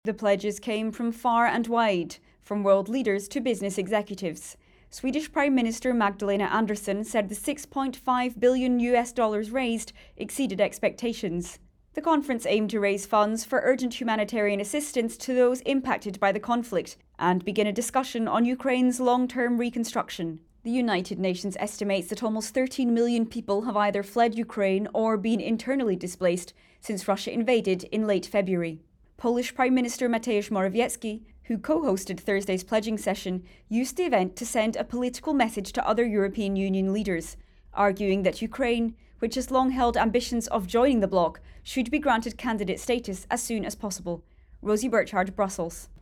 The pledges came from far and wide, from world leaders to business executives. Swedish Prime Minister Magdalena Andersson said the $6.5 billion raised exceeded expectations. The conference aimed to raise funds for urgent humanitarian assistance to those impacted by the conflict and begin a discussion on Ukraine's long-term reconstruction. The United Nations estimates that almost 13 million people have either fled Ukraine or been internally displaced since Russia invaded in late February. Polish Prime Minister Mateusz Morawiecki, who co-hosted Thursday's pledging session, used the event to send a political message to other European Union leaders, arguing that Ukraine, which has long held ambitions of joining the bloc, should be granted candidate status as soon as possible. Rosie Burchard, Brussels.